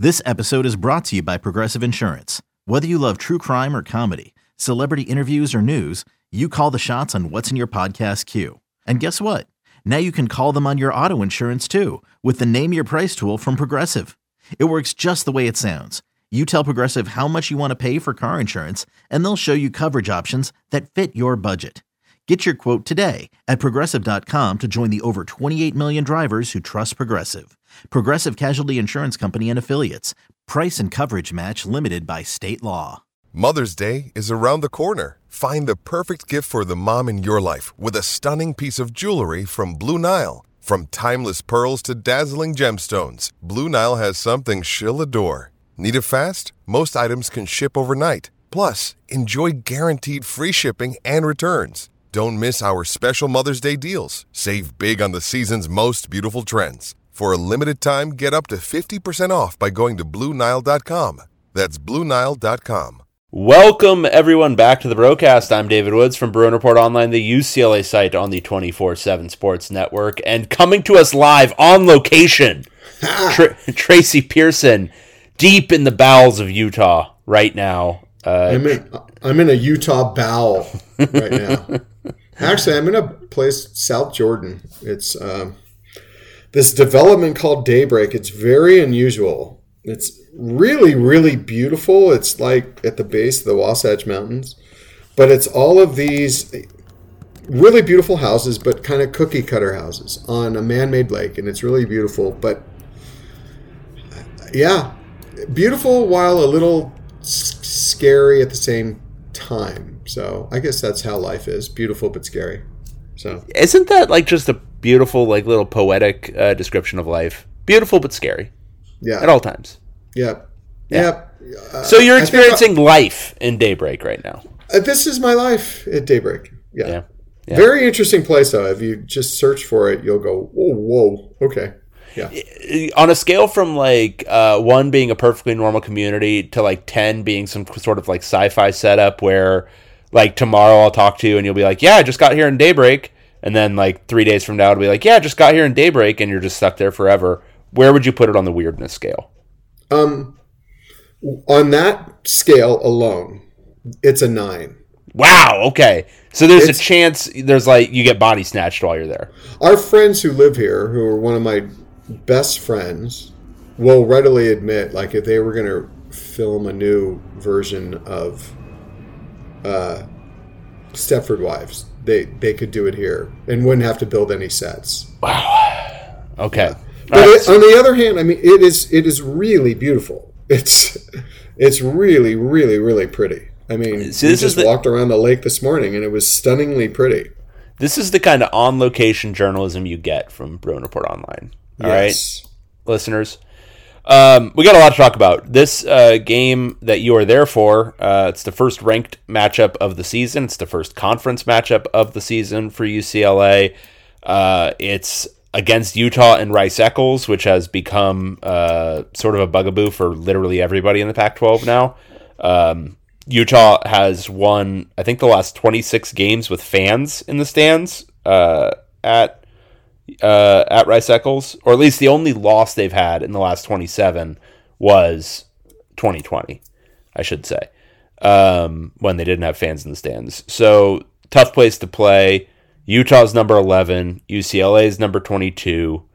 This episode is brought to you by Progressive Insurance. Whether you love true crime or comedy, celebrity interviews or news, you call the shots on what's in your podcast queue. And guess what? Now you can call them on your auto insurance too with the Name Your Price tool from Progressive. It works just the way it sounds. You tell Progressive how much you want to pay for car insurance, and they'll show you coverage options that fit your budget. Get your quote today at Progressive.com to join the over 28 million drivers who trust Progressive. Progressive Casualty Insurance Company and Affiliates. Price and coverage match limited by state law. Mother's Day is around the corner. Find the perfect gift for the mom in your life with a stunning piece of jewelry from Blue Nile. From timeless pearls to dazzling gemstones, Blue Nile has something she'll adore. Need it fast? Most items can ship overnight. Plus, enjoy guaranteed free shipping and returns. Don't miss our special Mother's Day deals. Save big on the season's most beautiful trends. For a limited time, get up to 50% off by going to BlueNile.com. That's BlueNile.com. Welcome, everyone, back to the broadcast. I'm David Woods from Bruin Report Online, the UCLA site on the 24/7 Sports Network. And coming to us live on location, Tracy Pearson, deep in the bowels of Utah right now. I'm in a Utah bowel right now. Actually, I'm in a place, South Jordan. It's this development called Daybreak. It's very unusual. It's really, really beautiful. It's like at the base of the Wasatch Mountains. But it's all of these really beautiful houses, but kind of cookie cutter houses on a man-made lake. And it's really beautiful. But yeah, beautiful while a little scary at the same time. So I guess that's how life is. Beautiful but scary. So isn't that like just a beautiful, like little poetic description of life? Beautiful but scary. Yeah. At all times. Yep. Yeah. So you're experiencing life in Daybreak right now. This is my life at Daybreak. Yeah. Yeah. Very interesting place, though. If you just search for it, you'll go, whoa, okay. Yeah. On a scale from like 1 being a perfectly normal community to like 10 being some sort of like sci-fi setup where like tomorrow I'll talk to you and you'll be like, yeah, I just got here in Daybreak. And then like 3 days from now it'll be like, yeah, I just got here in Daybreak, and you're just stuck there forever. Where would you put it on the weirdness scale? On that scale alone, it's a 9. Wow. Okay. So there's a chance there's like you get body snatched while you're there. Our friends who live here, who are one of my best friends, will readily admit, like if they were going to film a new version of Stepford Wives, they could do it here and wouldn't have to build any sets. Wow. Okay. Yeah. But on the other hand, I mean, it is really beautiful. It's really, really, really pretty. I mean, we just walked around the lake this morning, and it was stunningly pretty. This is the kind of on-location journalism you get from Bruin Report Online. All right, listeners? We got a lot to talk about. This game that you are there for, it's the first ranked matchup of the season. It's the first conference matchup of the season for UCLA. It's against Utah and Rice-Eccles, which has become sort of a bugaboo for literally everybody in the Pac-12 now. Utah has won, I think, the last 26 games with fans in the stands at Rice-Eccles, or at least the only loss they've had in the last 27 was 2020, I should say, when they didn't have fans in the stands. So tough place to play. Utah's number 11, UCLA's number 22.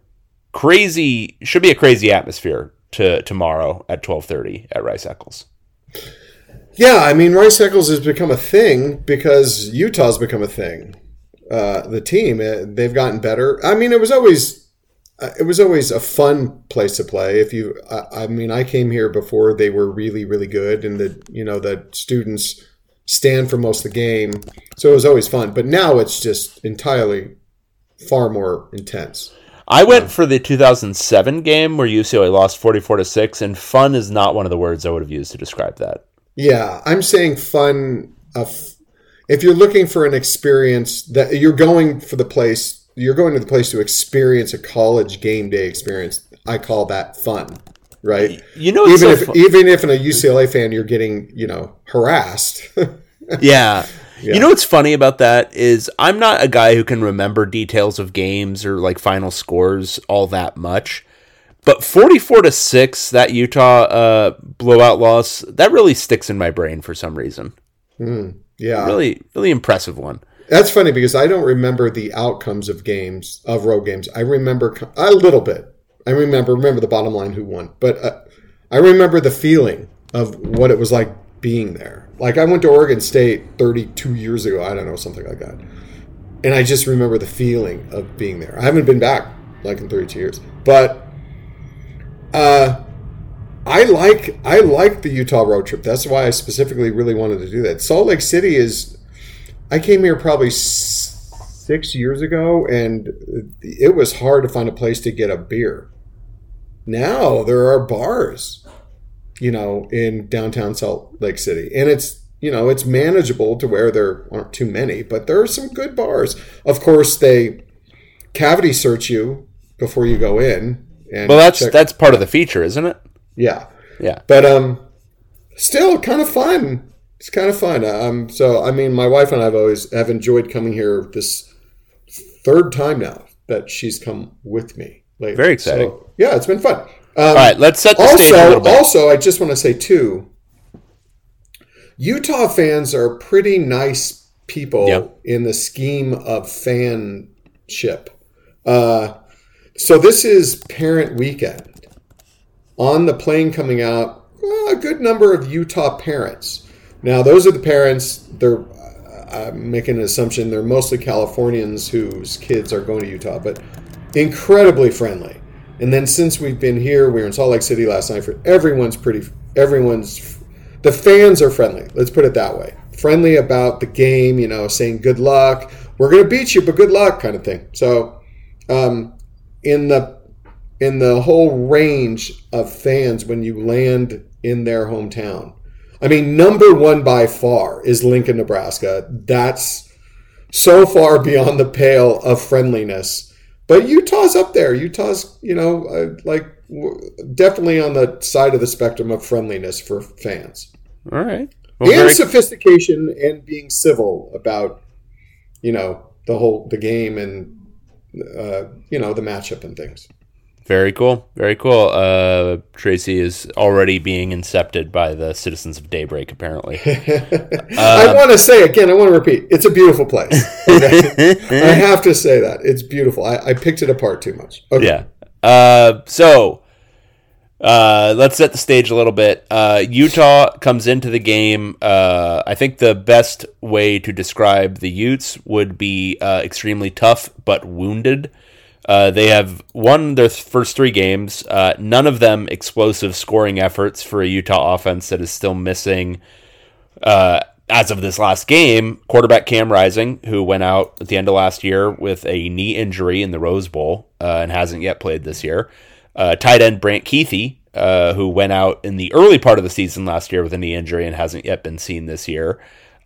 Crazy, should be a crazy atmosphere tomorrow at 12:30 at Rice-Eccles. Yeah, I mean, Rice-Eccles has become a thing because Utah's become a thing. The team, they've gotten better. I mean, it was always a fun place to play. I came here before they were really, really good, and the students stand for most of the game, so it was always fun. But now it's just entirely far more intense. I went for the 2007 game where UCLA lost 44-6, and fun is not one of the words I would have used to describe that. Yeah, I'm saying fun. If you're looking for an experience, that you're going to the place to experience a college game day experience, I call that fun, right? Even if in a UCLA fan you're getting harassed. Yeah. You know what's funny about that is I'm not a guy who can remember details of games or like final scores all that much. But 44-6, that Utah blowout loss, that really sticks in my brain for some reason. Yeah. Really, really impressive one. That's funny because I don't remember the outcomes of road games. I remember a little bit. I remember the bottom line who won. But I remember the feeling of what it was like being there. Like I went to Oregon State 32 years ago. I don't know, something like that. And I just remember the feeling of being there. I haven't been back like in 32 years. But I like the Utah road trip. That's why I specifically really wanted to do that. Salt Lake City I came here probably 6 years ago, and it was hard to find a place to get a beer. Now there are bars, in downtown Salt Lake City. And it's manageable to where there aren't too many, but there are some good bars. Of course, they cavity search you before you go in. And well, that's part of the feature, isn't it? Yeah. Yeah. But still kind of fun. It's kind of fun. So, I mean, my wife and I have enjoyed coming here this third time now that she's come with me lately. Very exciting. So, yeah, it's been fun. All right, let's set the stage a little bit. Also, I just want to say, too, Utah fans are pretty nice people in the scheme of fanship. So this is parent weekend. On the plane coming out, a good number of Utah parents. Now, those are the parents, I'm making an assumption, they're mostly Californians whose kids are going to Utah, but incredibly friendly. And then since we've been here, we were in Salt Lake City last night, the fans are friendly. Let's put it that way. Friendly about the game, saying good luck. We're going to beat you, but good luck kind of thing. So, in the whole range of fans when you land in their hometown. I mean, number one by far is Lincoln, Nebraska. That's so far beyond the pale of friendliness. But Utah's up there. Utah's, definitely on the side of the spectrum of friendliness for fans. All right. Well, and sophistication and being civil about, the game and, the matchup and things. Very cool. Very cool. Tracy is already being incepted by the citizens of Daybreak, apparently. I want to say again, I want to repeat, it's a beautiful place. Okay? I have to say that. It's beautiful. I picked it apart too much. Okay. Yeah. So let's set the stage a little bit. Utah comes into the game. I think the best way to describe the Utes would be extremely tough but wounded. They have won their first 3 games, none of them explosive scoring efforts for a Utah offense that is still missing, as of this last game, quarterback Cam Rising, who went out at the end of last year with a knee injury in the Rose Bowl and hasn't yet played this year. Tight end Brant Keithy, who went out in the early part of the season last year with a knee injury and hasn't yet been seen this year.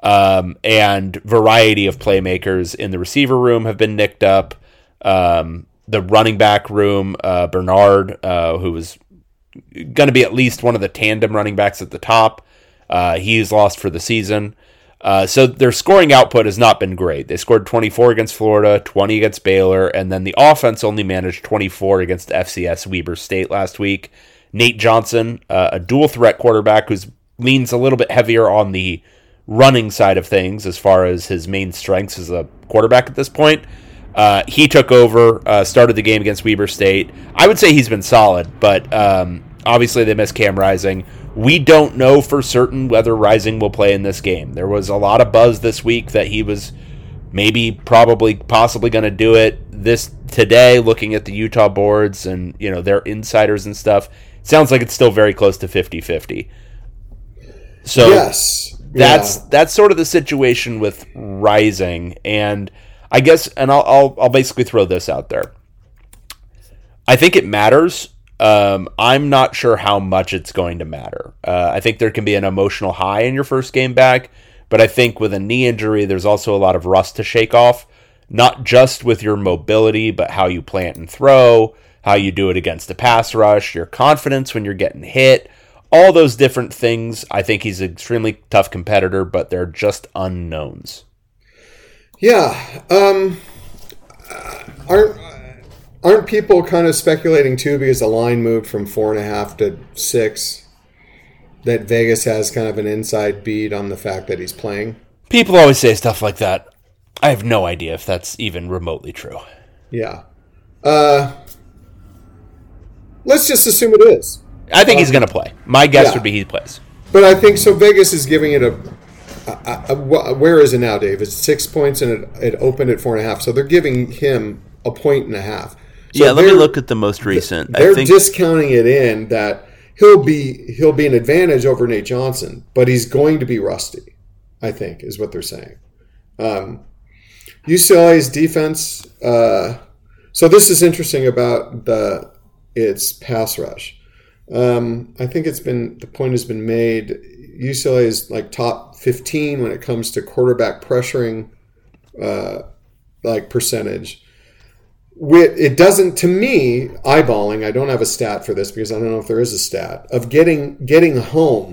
And variety of playmakers in the receiver room have been nicked up. The running back room, Bernard, who was going to be at least one of the tandem running backs at the top, he's lost for the season. So their scoring output has not been great. They scored 24 against Florida, 20 against Baylor, and then the offense only managed 24 against FCS Weber State last week. Nate Johnson, a dual threat quarterback who leans a little bit heavier on the running side of things as far as his main strengths as a quarterback at this point. He took over, started the game against Weber State. I would say he's been solid, but obviously they missed Cam Rising. We don't know for certain whether Rising will play in this game. There was a lot of buzz this week that he was possibly going to do it today, looking at the Utah boards and, their insiders and stuff. Sounds like it's still very close to 50-50. So yes. That's sort of the situation with Rising, and I guess, and I'll basically throw this out there. I think it matters. I'm not sure how much it's going to matter. I think there can be an emotional high in your first game back, but I think with a knee injury, there's also a lot of rust to shake off, not just with your mobility, but how you plant and throw, how you do it against the pass rush, your confidence when you're getting hit, all those different things. I think he's an extremely tough competitor, but they're just unknowns. Yeah. aren't people kind of speculating too, because the line moved from 4.5 to 6, that Vegas has kind of an inside bead on the fact that he's playing? People always say stuff like that. I have no idea if that's even remotely true. Yeah. Let's just assume it is. I think he's going to play. My guess would be he plays. But I think so. Vegas is giving it where is it now, Dave? It's 6 points, and it opened at 4.5. So they're giving him a 1.5. So let me look at the most recent. They're discounting it in that he'll be an advantage over Nate Johnson, but he's going to be rusty, I think, is what they're saying. UCLA's defense. So this is interesting about its pass rush. I think the point has been made. UCLA is like top 15 when it comes to quarterback pressuring, percentage. It doesn't, to me, eyeballing. I don't have a stat for this because I don't know if there is a stat of getting home.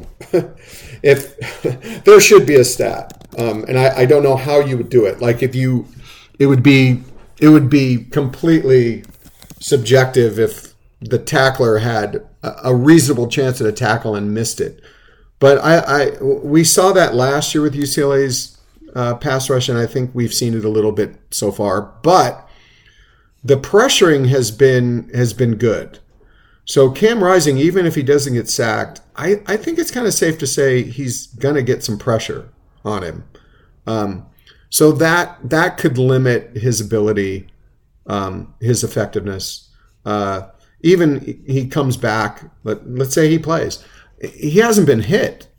If there should be a stat, and I don't know how you would do it. Like it would be completely subjective if the tackler had a reasonable chance at a tackle and missed it. But we saw that last year with UCLA's pass rush, and I think we've seen it a little bit so far. But the pressuring has been good. So Cam Rising, even if he doesn't get sacked, I think it's kind of safe to say he's going to get some pressure on him. So that could limit his ability, his effectiveness. Even he comes back, let's say he plays. He hasn't been hit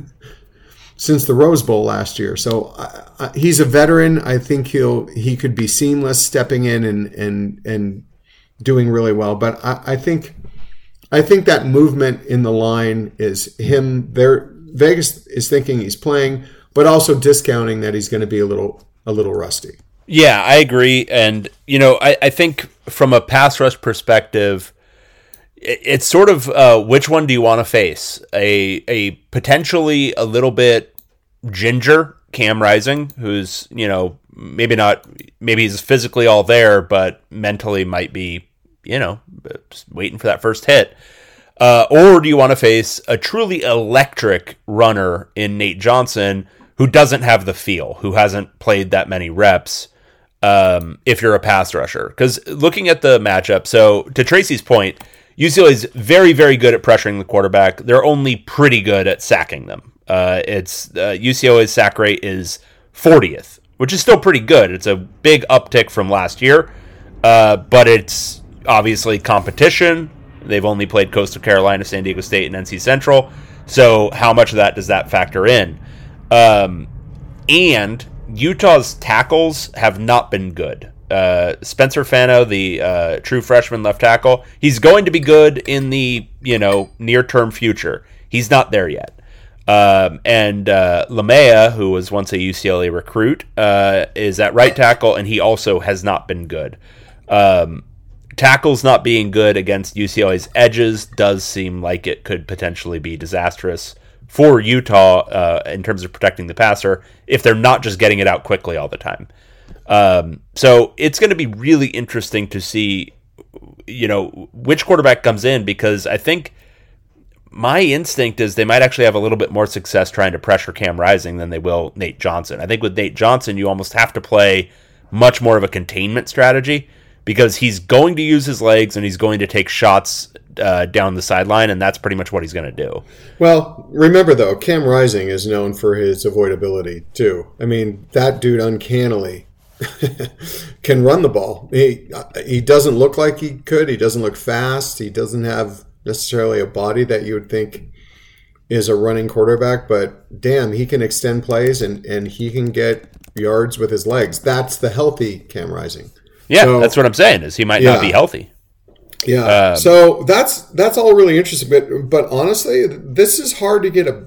since the Rose Bowl last year. So he's a veteran. I think he could be seamless stepping in and doing really well. But I think that movement in the line is him. Vegas is thinking he's playing, but also discounting that he's going to be a little rusty. Yeah, I agree. And, I think from a pass rush perspective, it's sort of which one do you want to face? A potentially a little bit ginger Cam Rising, who's, maybe he's physically all there, but mentally might be, just waiting for that first hit. Or do you want to face a truly electric runner in Nate Johnson who doesn't have the feel, who hasn't played that many reps, if you're a pass rusher? Because looking at the matchup, so to Tracy's point, UCLA is very, very good at pressuring the quarterback. They're only pretty good at sacking them. UCLA's sack rate is 40th, which is still pretty good. It's a big uptick from last year, but it's obviously competition. They've only played Coastal Carolina, San Diego State, and NC Central. So how much of that does that factor in? And Utah's tackles have not been good. Spencer Fano, the true freshman left tackle, he's going to be good in the near-term future. He's not there yet. And Lamea, who was once a UCLA recruit, is at right tackle, and he also has not been good. Tackles not being good against UCLA's edges does seem like it could potentially be disastrous for Utah in terms of protecting the passer if they're not just getting it out quickly all the time. So it's going to be really interesting to see, which quarterback comes in, because I think my instinct is they might actually have a little bit more success trying to pressure Cam Rising than they will Nate Johnson. I think with Nate Johnson, you almost have to play much more of a containment strategy because he's going to use his legs and he's going to take shots down the sideline, and that's pretty much what he's going to do. Well, remember, though, Cam Rising is known for his avoidability, too. I mean, that dude uncannily can run the ball. He doesn't look like he could. He doesn't look fast. He doesn't have necessarily a body that you would think is a running quarterback, but damn, he can extend plays and he can get yards with his legs. That's the healthy Cam Rising. Yeah, so, that's what I'm saying, is he might not be healthy. Yeah, so that's all really interesting. But honestly, this is hard to get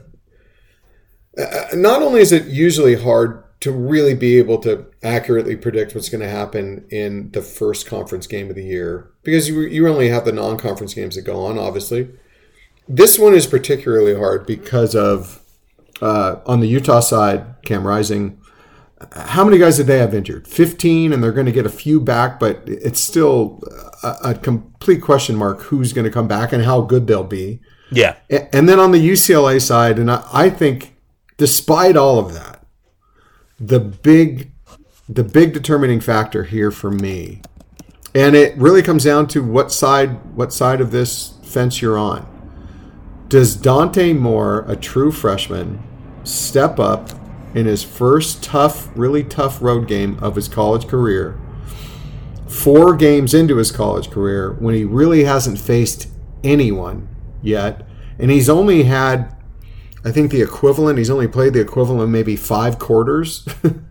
not only is it usually hard to really be able to accurately predict what's going to happen in the first conference game of the year, because you only have the non-conference games that go on, obviously. This one is particularly hard because of, on the Utah side, Cam Rising, how many guys did they have injured? 15, and they're going to get a few back, but it's still a complete question mark who's going to come back and how good they'll be. Yeah. And then on the UCLA side, and I think despite all of that, the big determining factor here for me, and it really comes down to what side of this fence you're on. Does Dante Moore, a true freshman, step up in his first really tough road game of his college career, 4 games into his college career, when he really hasn't faced anyone yet, and he's only had, I think he's only played the equivalent of maybe 5 quarters.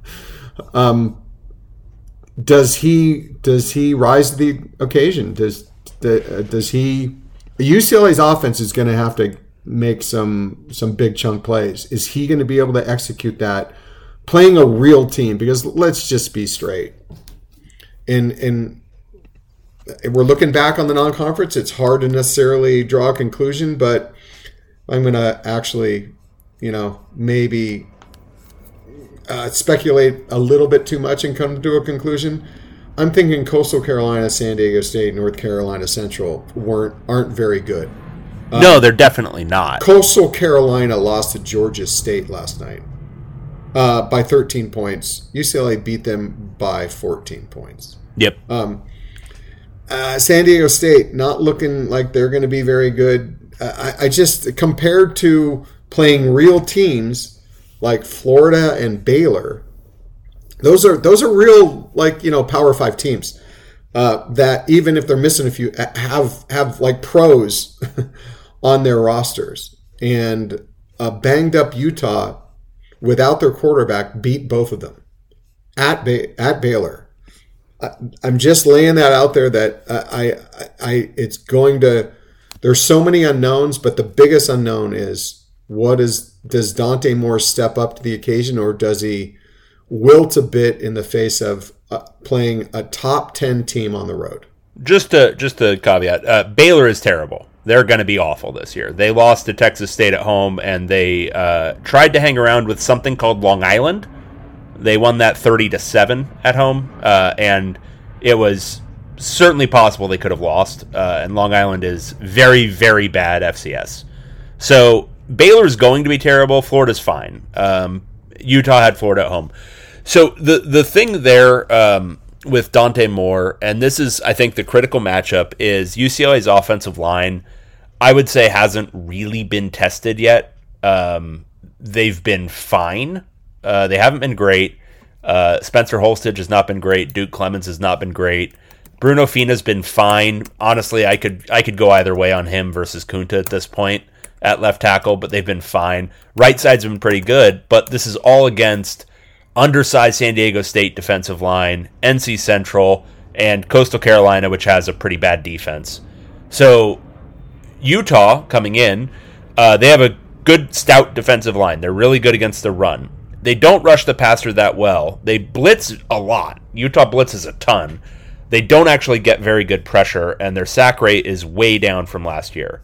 Does he rise to the occasion? Does he? UCLA's offense is going to have to make some big chunk plays. Is he going to be able to execute that playing a real team? Because let's just be straight. In we're looking back on the non-conference, it's hard to necessarily draw a conclusion, but I'm going to actually, maybe speculate a little bit too much and come to a conclusion. I'm thinking Coastal Carolina, San Diego State, North Carolina Central aren't very good. No, they're definitely not. Coastal Carolina lost to Georgia State last night by 13 points. UCLA beat them by 14 points. Yep. San Diego State not looking like they're going to be very good. I just, compared to playing real teams like Florida and Baylor, those are real, Power 5 teams that even if they're missing a few, have like pros on their rosters. And a banged up Utah without their quarterback beat both of them at Baylor. I'm just laying that out there that it's going to. There's so many unknowns, but the biggest unknown is does Dante Moore step up to the occasion, or does he wilt a bit in the face of playing a top 10 team on the road? Just a caveat, Baylor is terrible. They're going to be awful this year. They lost to Texas State at home, and they tried to hang around with something called Long Island. They won that 30-7 at home, and it was certainly possible they could have lost. And Long Island is very, very bad FCS. So Baylor's going to be terrible. Florida's fine. Utah had Florida at home. So the thing there with Dante Moore, and this is, I think, the critical matchup, is UCLA's offensive line, I would say, hasn't really been tested yet. They've been fine. They haven't been great. Spencer Holstidge has not been great. Duke Clemens has not been great. Bruno Fina's been fine. Honestly, I could go either way on him versus Kunta at this point at left tackle, but they've been fine. Right side's been pretty good, but this is all against undersized San Diego State defensive line, NC Central, and Coastal Carolina, which has a pretty bad defense. So Utah coming in, they have a good, stout defensive line. They're really good against the run. They don't rush the passer that well. They blitz a lot. Utah blitzes a ton. They don't actually get very good pressure, and their sack rate is way down from last year.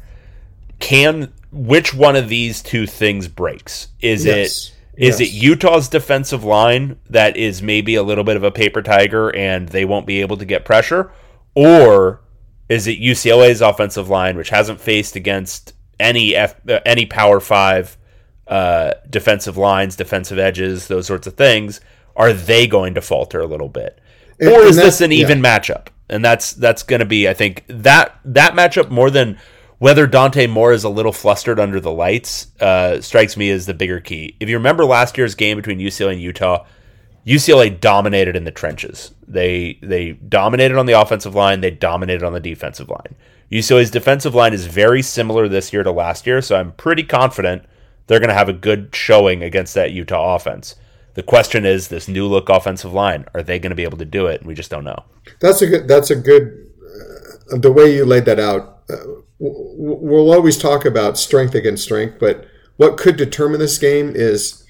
Which one of these two things breaks? Is it Utah's defensive line that is maybe a little bit of a paper tiger and they won't be able to get pressure? Or is it UCLA's offensive line, which hasn't faced against any Power 5 defensive lines, defensive edges, those sorts of things? Are they going to falter a little bit? Or is this an even matchup? And that's going to be, I think, that matchup, more than whether Dante Moore is a little flustered under the lights, strikes me as the bigger key. If you remember last year's game between UCLA and Utah, UCLA dominated in the trenches. They dominated on the offensive line. They dominated on the defensive line. UCLA's defensive line is very similar this year to last year, so I'm pretty confident they're going to have a good showing against that Utah offense. The question is, this new look offensive line, are they going to be able to do it? We just don't know. That's a good the way you laid that out. We'll always talk about strength against strength, but what could determine this game is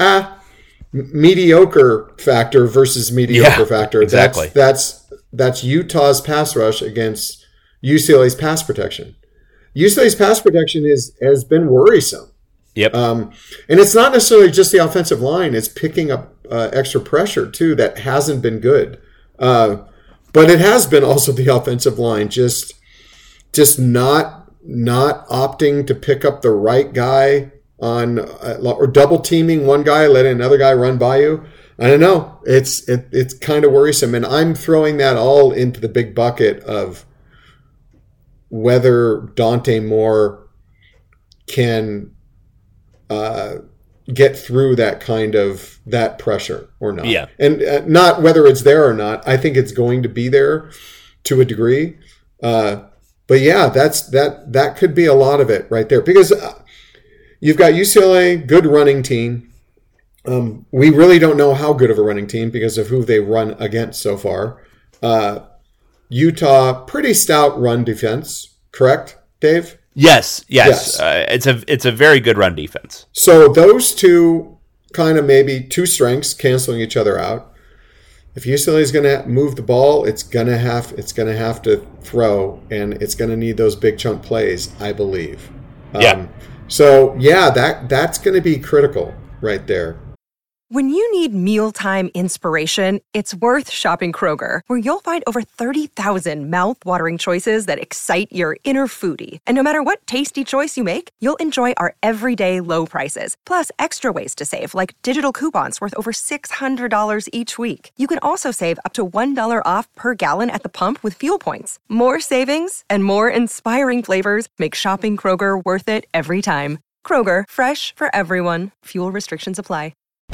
mediocre factor versus mediocre factor. Exactly. That's Utah's pass rush against UCLA's pass protection. UCLA's pass protection has been worrisome. Yep. And it's not necessarily just the offensive line; it's picking up extra pressure too that hasn't been good. But it has been also the offensive line just not opting to pick up the right guy on or double teaming one guy, letting another guy run by you. I don't know. It's kind of worrisome, and I'm throwing that all into the big bucket of whether Dante Moore can get through that pressure or not. Yeah. And not whether it's there or not. I think it's going to be there to a degree. But yeah, that could be a lot of it right there, because you've got UCLA, good running team. We really don't know how good of a running team because of who they run against so far. Utah, pretty stout run defense, correct, Dave? Yes. It's a very good run defense. So those two kind of maybe two strengths canceling each other out. If UCLA is going to move the ball, it's going to have to throw, and it's going to need those big chunk plays, I believe. So yeah, that's going to be critical right there. When you need mealtime inspiration, it's worth shopping Kroger, where you'll find over 30,000 mouth-watering choices that excite your inner foodie. And no matter what tasty choice you make, you'll enjoy our everyday low prices, plus extra ways to save, like digital coupons worth over $600 each week. You can also save up to $1 off per gallon at the pump with fuel points. More savings and more inspiring flavors make shopping Kroger worth it every time. Kroger, fresh for everyone. Fuel restrictions apply.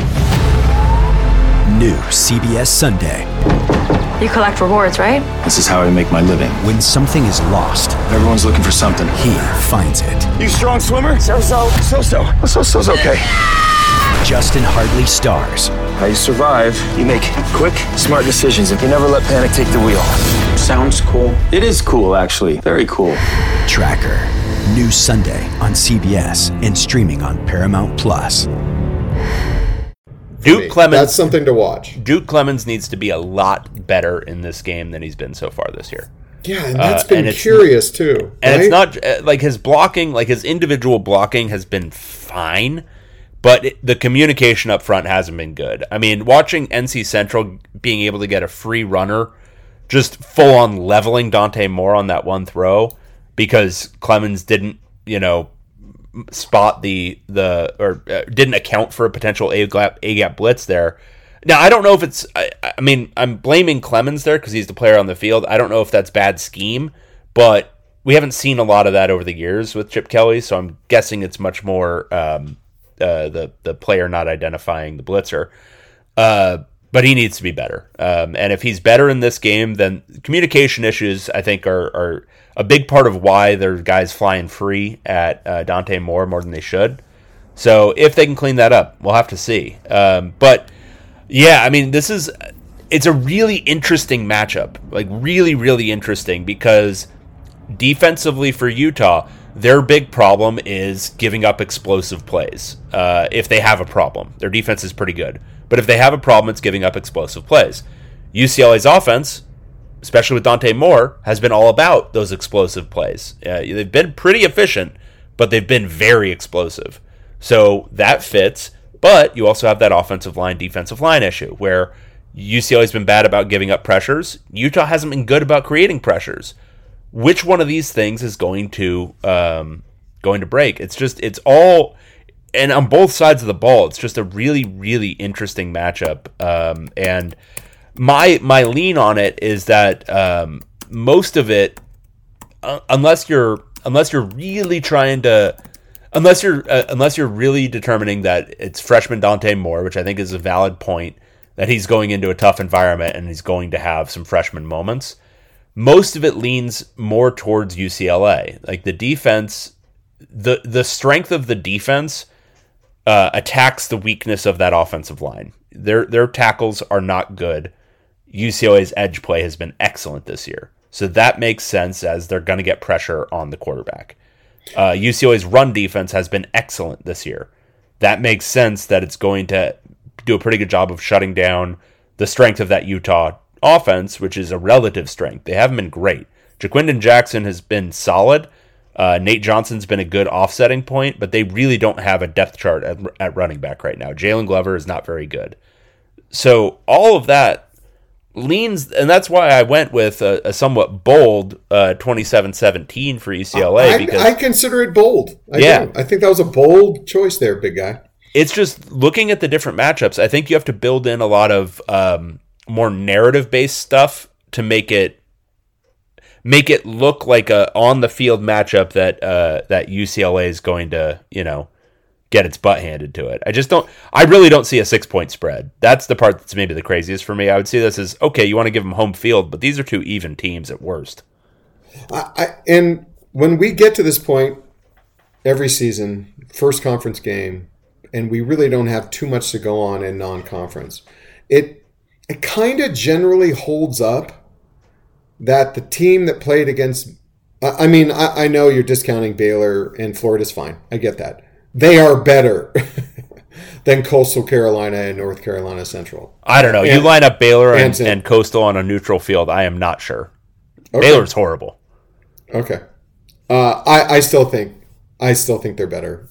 New CBS Sunday. You collect rewards, right? This is how I make my living. When something is lost, everyone's looking for something. He finds it. You strong swimmer? So-so. So-so's okay. Justin Hartley stars. How you survive, you make quick, smart decisions, and you never let panic take the wheel. Sounds cool. It is cool, actually. Very cool. Tracker. New Sunday on CBS and streaming on Paramount Plus. Duke Clemens. That's something to watch. Duke Clemens needs to be a lot better in this game than he's been so far this year. Yeah, and that's been curious too. And it's not like his blocking, like his individual blocking has been fine, but the communication up front hasn't been good. I mean, watching NC Central being able to get a free runner, just full on leveling Dante Moore on that one throw because Clemens didn't, spot didn't account for a potential A-gap blitz there. Now, I don't know if it's... I mean, I'm blaming Clemens there because he's the player on the field. I don't know if that's bad scheme, but we haven't seen a lot of that over the years with Chip Kelly, so I'm guessing it's much more the player not identifying the blitzer. But he needs to be better. And if he's better in this game, then communication issues, I think, are a big part of why there's guys flying free at Dante Moore more than they should. So if they can clean that up, we'll have to see. But yeah, I mean, it's a really interesting matchup, like really, really interesting, because defensively for Utah, their big problem is giving up explosive plays. If they have a problem, their defense is pretty good. But if they have a problem, it's giving up explosive plays. UCLA's offense, especially with Dante Moore, has been all about those explosive plays. They've been pretty efficient, but they've been very explosive. So that fits, but you also have that offensive line, defensive line issue, where UCLA's been bad about giving up pressures. Utah hasn't been good about creating pressures. Which one of these things is going to break? It's all... And on both sides of the ball, it's just a really, really interesting matchup. And my lean on it is that most of it, unless you're really determining that it's freshman Dante Moore, which I think is a valid point, that he's going into a tough environment and he's going to have some freshman moments. Most of it leans more towards UCLA. Like the defense, the strength of the defense attacks the weakness of that offensive line. Their tackles are not good. UCLA's edge play has been excellent this year. So that makes sense as they're going to get pressure on the quarterback. UCLA's run defense has been excellent this year. That makes sense that it's going to do a pretty good job of shutting down the strength of that Utah offense, which is a relative strength. They haven't been great. Jaquindon Jackson has been solid, Nate Johnson's been a good offsetting point, but they really don't have a depth chart at running back right now. Jalen Glover is not very good. So all of that leans, and that's why I went with a somewhat bold 27-17 for UCLA. Because I consider it bold. I think that was a bold choice there, big guy. It's just looking at the different matchups. I think you have to build in a lot of more narrative-based stuff to make it look like a on-the-field matchup that UCLA is going to, get its butt handed to it. I really don't see a 6-point spread. That's the part that's maybe the craziest for me. I would see this as, okay, you want to give them home field, but these are 2 even teams at worst. And when we get to this point every season, first conference game, and we really don't have too much to go on in non-conference, it kind of generally holds up that the team that played against, I know you're discounting Baylor and Florida's fine. I get that. They are better than Coastal Carolina and North Carolina Central. I don't know. You line up Baylor and Coastal on a neutral field, I am not sure. Okay. Baylor's horrible. Okay. I still think they're better.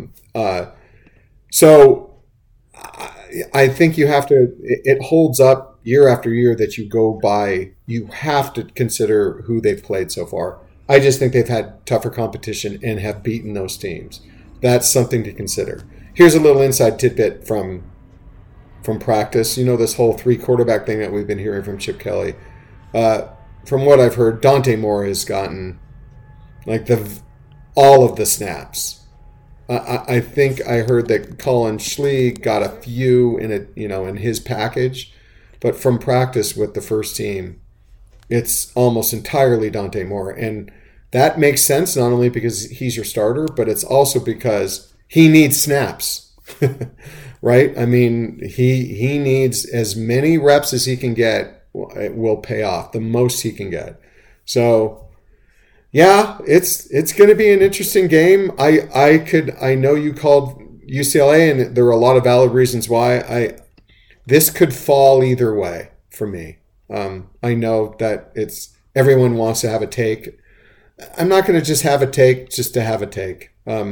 So I think you have to, it holds up year after year that you go by, you have to consider who they've played so far. I just think they've had tougher competition and have beaten those teams. That's something to consider. Here's a little inside tidbit from practice. This whole 3 quarterback thing that we've been hearing from Chip Kelly. From what I've heard, Dante Moore has gotten all of the snaps. I think I heard that Colin Schlee got a few in his package, but from practice with the first team, it's almost entirely Dante Moore, and that makes sense not only because he's your starter, but it's also because he needs snaps, right? He needs as many reps as he can get. It will pay off the most he can get. So, yeah, it's going to be an interesting game. I know you called UCLA, and there are a lot of valid reasons why. This could fall either way for me. I know that everyone wants to have a take. I'm not going to just have a take just to have a take.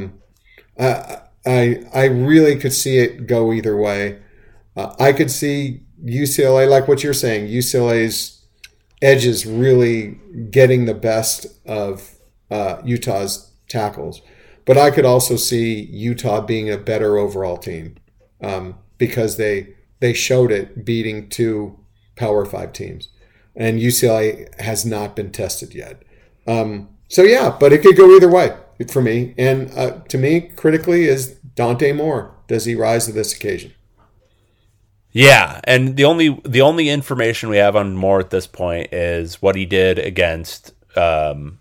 I really could see it go either way. I could see UCLA, like what you're saying, UCLA's edges really getting the best of Utah's tackles. But I could also see Utah being a better overall team because they showed it beating 2 Power 5 teams. And UCLA has not been tested yet. So, yeah, but it could go either way for me. And to me, critically, is Dante Moore. Does he rise to this occasion? Yeah, and the only information we have on Moore at this point is what he did against, in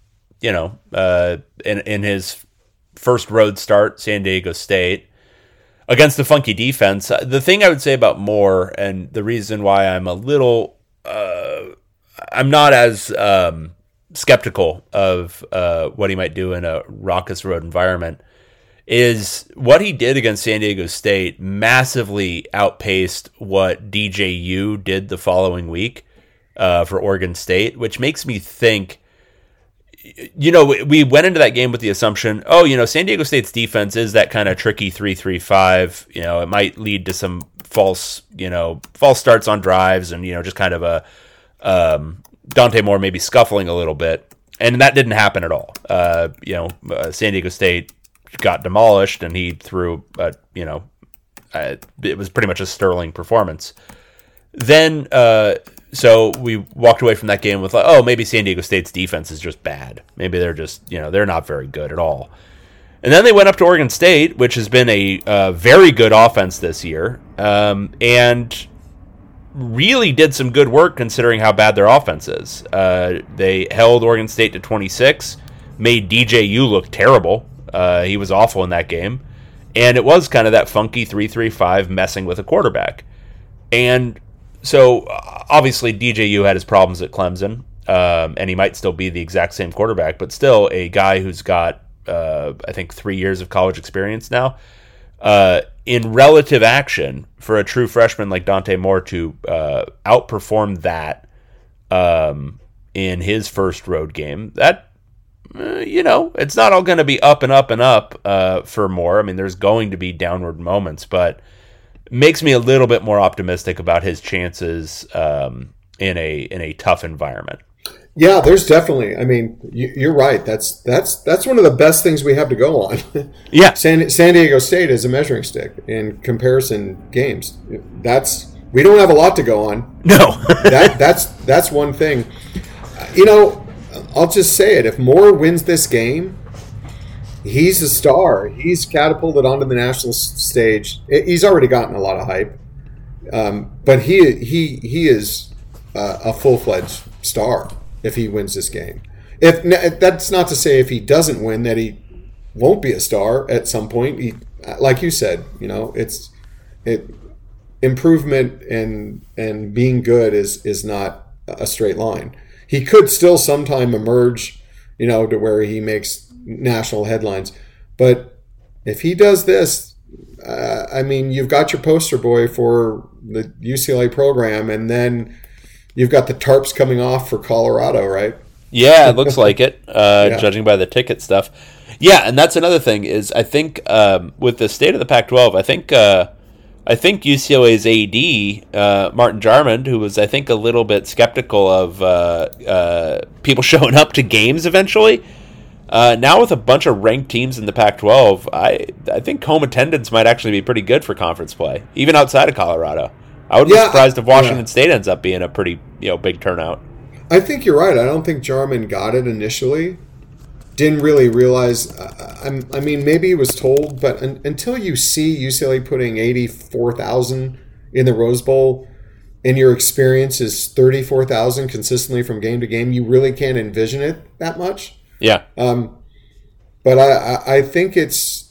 his first road start, San Diego State, against the funky defense. The thing I would say about Moore, and the reason why I'm a little, I'm not as skeptical of what he might do in a raucous road environment, is what he did against San Diego State massively outpaced what DJU did the following week for Oregon State, which makes me think, we went into that game with the assumption, San Diego State's defense is that kind of tricky 3-3-5. It might lead to some false starts on drives and, just kind of a Dante Moore maybe scuffling a little bit. And that didn't happen at all. San Diego State got demolished and he threw, it was pretty much a sterling performance. Then, so we walked away from that game with maybe San Diego State's defense is just bad. Maybe they're just, they're not very good at all. And then they went up to Oregon State, which has been a very good offense this year, and really did some good work considering how bad their offense is. They held Oregon State to 26, made DJU look terrible. He was awful in that game. And it was kind of that funky 3-3-5 messing with a quarterback. And so, obviously, DJU had his problems at Clemson, and he might still be the exact same quarterback, but still a guy who's got, I think, 3 years of college experience now. In relative action, for a true freshman like Dante Moore to outperform that in his first road game, that it's not all going to be up and up and up for more. I mean, there's going to be downward moments, but it makes me a little bit more optimistic about his chances in a tough environment. Yeah, there's definitely. I mean, you're right. That's one of the best things we have to go on. Yeah, San Diego State is a measuring stick in comparison games. We don't have a lot to go on. No, that's one thing. I'll just say it. If Moore wins this game, he's a star. He's catapulted onto the national stage. He's already gotten a lot of hype, but he is a full-fledged star if he wins this game. If that's not to say if he doesn't win that he won't be a star at some point. Like you said, improvement and being good is not a straight line. He could still sometime emerge, to where he makes national headlines. But if he does this, you've got your poster boy for the UCLA program, and then you've got the tarps coming off for Colorado, right? Yeah, it looks like it, judging by the ticket stuff. Yeah, and that's another thing is I think with the state of the Pac-12, I think UCLA's AD, Martin Jarmond, who was, I think, a little bit skeptical of people showing up to games eventually, now with a bunch of ranked teams in the Pac-12, I think home attendance might actually be pretty good for conference play, even outside of Colorado. I would be surprised if Washington State ends up being a pretty big turnout. I think you're right. I don't think Jarman got it initially. Didn't really realize. Maybe he was told, but until you see UCLA putting 84,000 in the Rose Bowl, and your experience is 34,000 consistently from game to game, you really can't envision it that much. Yeah. But I think it's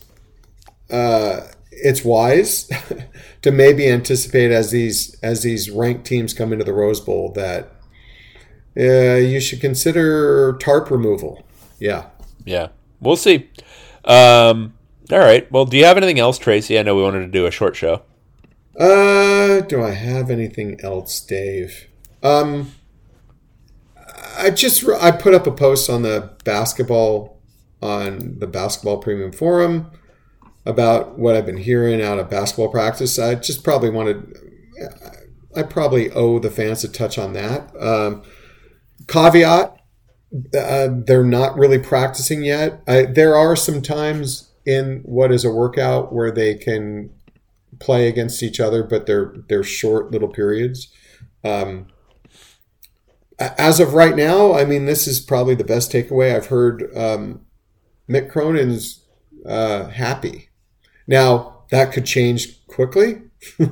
wise to maybe anticipate as these ranked teams come into the Rose Bowl that you should consider tarp removal. Yeah. Yeah. We'll see. All right. Well, do you have anything else, Tracy? I know we wanted to do a short show. Do I have anything else, Dave? I put up a post on the basketball premium forum about what I've been hearing out of basketball practice. I probably owe the fans a touch on that. Caveat, they're not really practicing yet. There are some times in what is a workout where they can play against each other, but they're short little periods. As of right now, this is probably the best takeaway I've heard. Mick Cronin's happy. Now, that could change quickly.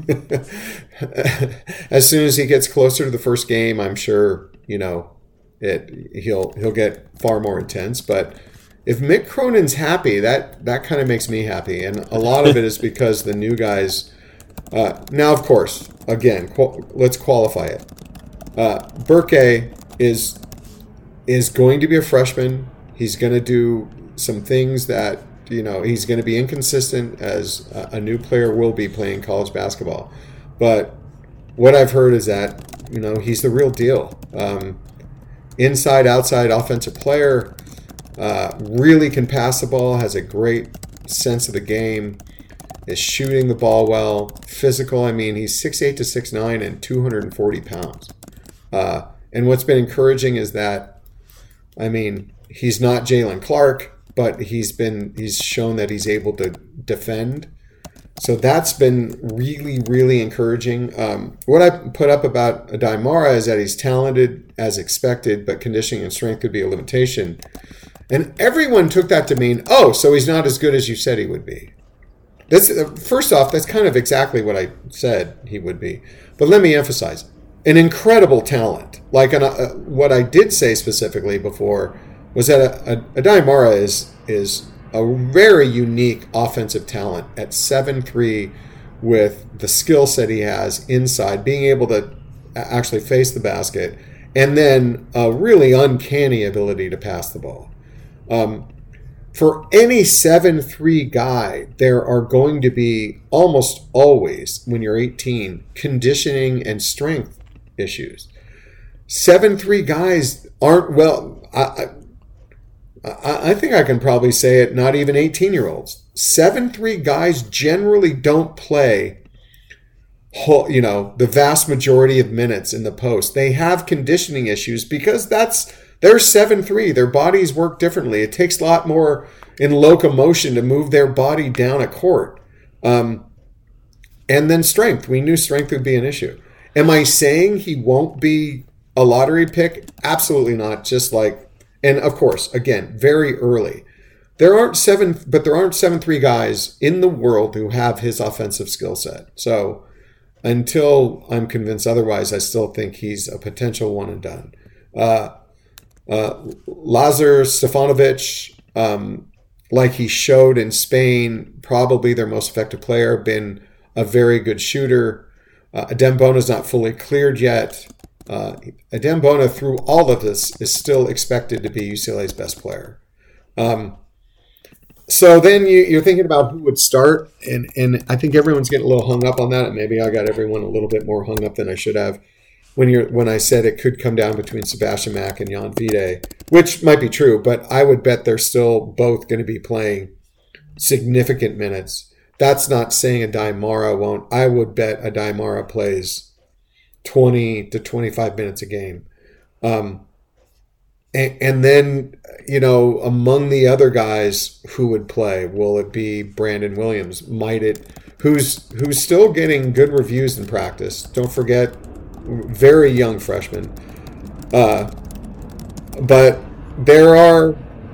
As soon as he gets closer to the first game, I'm sure, he'll get far more intense. But if Mick Cronin's happy, that kind of makes me happy. And a lot of it is because the new guys... now, of course, again, let's qualify it. Burke is going to be a freshman. He's going to do some things that, he's going to be inconsistent as a new player will be playing college basketball. But what I've heard is that, he's the real deal. Inside, outside offensive player, really can pass the ball, has a great sense of the game, is shooting the ball well, physical. He's 6'8" to 6'9" and 240 pounds. And what's been encouraging is that, he's not Jalen Clark, but he's shown that he's able to defend. So that's been really, really encouraging. What I put up about Adai Mara is that he's talented as expected, but conditioning and strength could be a limitation. And everyone took that to mean, so he's not as good as you said he would be. First off, that's kind of exactly what I said he would be. But let me emphasize, an incredible talent. Like what I did say specifically before was that Adai Mara is a very unique offensive talent at 7'3", with the skill set he has inside, being able to actually face the basket, and then a really uncanny ability to pass the ball. For any 7'3" guy, there are going to be almost always, when you're 18, conditioning and strength issues. 7'3" guys aren't I think I can probably say it, not even 18-year-olds. 7'3" guys generally don't play, the vast majority of minutes in the post. They have conditioning issues because they're 7'3". Their bodies work differently. It takes a lot more in locomotion to move their body down a court. And then strength. We knew strength would be an issue. Am I saying he won't be a lottery pick? Absolutely not. And of course, again, very early. There aren't 7'3" guys in the world who have his offensive skill set. So until I'm convinced otherwise, I still think he's a potential one and done. Lazar Stefanovic, like he showed in Spain, probably their most effective player, been a very good shooter. Adem Bona's not fully cleared yet. Adem Bona, through all of this, is still expected to be UCLA's best player. So then you're thinking about who would start, and I think everyone's getting a little hung up on that, and maybe I got everyone a little bit more hung up than I should have when I said it could come down between Sebastian Mack and Jan Vide, which might be true, but I would bet they're still both going to be playing significant minutes. That's not saying Adai Mara won't. I would bet Adai Mara plays 20 to 25 minutes a game. And then, among the other guys who would play, will it be Brandon Williams? Might it, who's still getting good reviews in practice? Don't forget, very young freshman. But there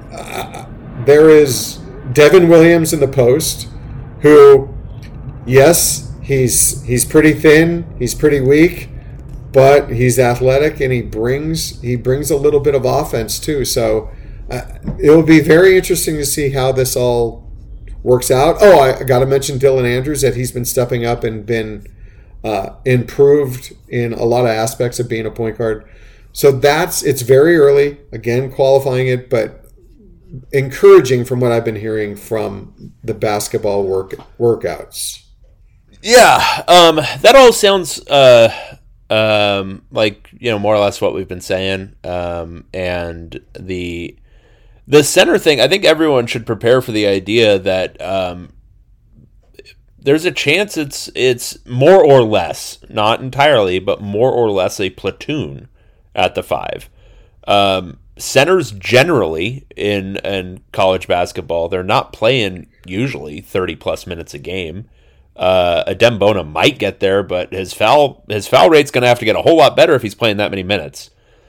is Devin Williams in the post, who, yes, he's pretty thin, he's pretty weak, but he's athletic and he brings a little bit of offense too. So it'll be very interesting to see how this all works out. Oh, I got to mention Dylan Andrews, that he's been stepping up and been improved in a lot of aspects of being a point guard. So it's very early, again, qualifying it, but encouraging from what I've been hearing from the basketball workouts. Yeah, that all sounds like, more or less what we've been saying. And the center thing, I think everyone should prepare for the idea that there's a chance it's more or less, not entirely, but more or less a platoon at the 5. Centers generally in college basketball, they're not playing usually 30 plus minutes a game. Adem Bona might get there, but his foul rate's going to have to get a whole lot better if he's playing that many minutes.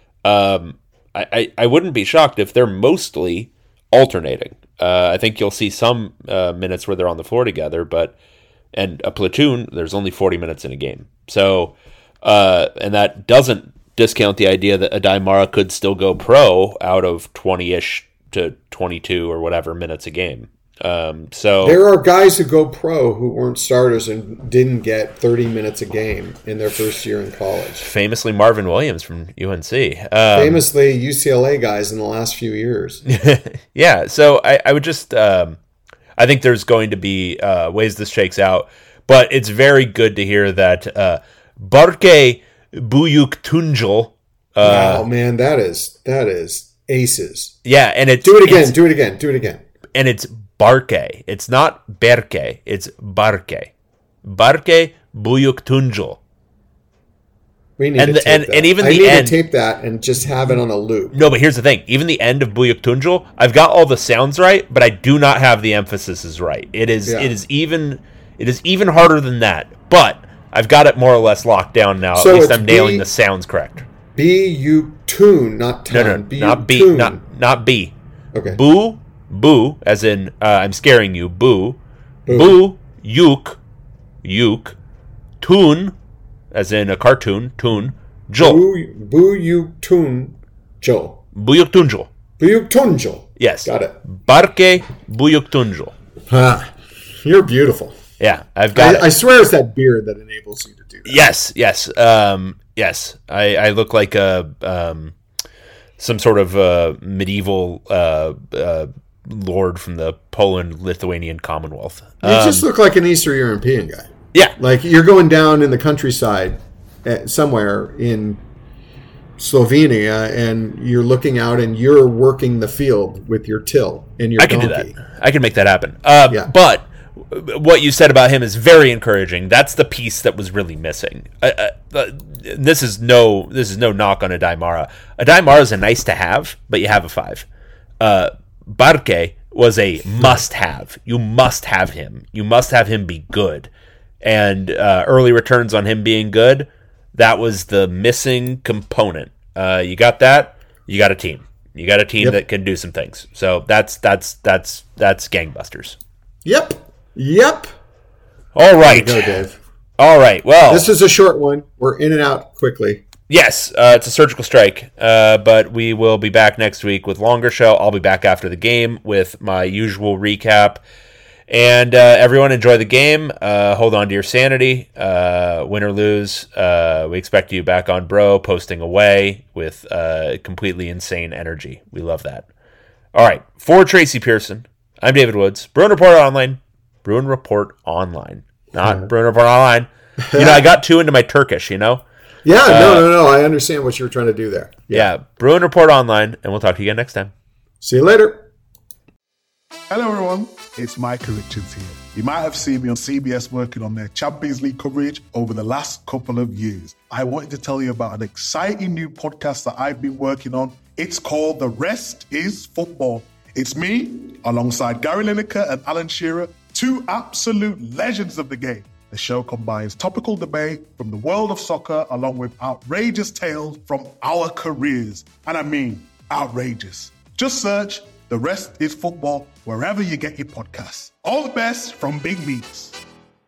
I wouldn't be shocked if they're mostly alternating. I think you'll see some minutes where they're on the floor together, and a platoon, there's only 40 minutes in a game. So, and that doesn't discount the idea that Adai Mara could still go pro out of 20-ish to 22 or whatever minutes a game. So there are guys who go pro who weren't starters and didn't get 30 minutes a game in their first year in college. Famously Marvin Williams from UNC. Famously UCLA guys in the last few years. Yeah, so I would just I think there's going to be ways this shakes out, but it's very good to hear that Barke Buyuktunjul. Wow, man, that is aces. Yeah, and do it again. And it's Barke. It's not Berke. It's Barke. Barke Buyuktunjul. We need to tape that. And even the end, to tape that and just have it on a loop. No, but here's the thing. Even the end of Buyuktunjul, I've got all the sounds right, but I do not have the emphasis right. It is even harder than that. But I've got it more or less locked down now. So at least I'm nailing the sounds correct. B-U-tune, not tone. No, not B. Not B. Okay. Boo, as in I'm scaring you. Boo, yuk, tune, as in a cartoon. Tune, jul. Buyuktunjul. Buyuktunjul. Yes. Got it. Barke Buyuktunjul. You're beautiful. Yeah, I've got it. I swear it's that beard that enables you to do that. Yes. Yes. I look like some sort of medieval lord from the Poland-Lithuanian Commonwealth. You just look like an Eastern European guy. Yeah. Like you're going down in the countryside somewhere in Slovenia, and you're looking out and you're working the field with your till and your donkey. I can do that. I can make that happen. But what you said about him is very encouraging. That's the piece that was really missing. This is no knock on Adaimara. Adaimara is a nice to have, but you have a 5. Barque was a must have. You must have him. You must have him be good. And early returns on him being good, that was the missing component. You got that, you got a team. You got a team that can do some things. So that's gangbusters. Yep. All right. There you go, Dave. All right. Well, this is a short one. We're in and out quickly. Yes, it's a surgical strike, but we will be back next week with longer show. I'll be back after the game with my usual recap. And everyone enjoy the game. Hold on to your sanity. Win or lose, we expect you back on Bro, posting away with completely insane energy. We love that. All right. For Tracy Pearson, I'm David Woods. Bruin Report Online. Bruin Report Online. Not Bruin Report Online. I got too into my Turkish, Yeah, no. I understand what you were trying to do there. Yeah. Bruin Report Online, and we'll talk to you again next time. See you later. Hello, everyone. It's Micah Richards here. You might have seen me on CBS working on their Champions League coverage over the last couple of years. I wanted to tell you about an exciting new podcast that I've been working on. It's called The Rest is Football. It's me, alongside Gary Lineker and Alan Shearer, 2 absolute legends of the game. The show combines topical debate from the world of soccer along with outrageous tales from our careers. And I mean outrageous. Just search The Rest is Football wherever you get your podcasts. All the best from Big Meats.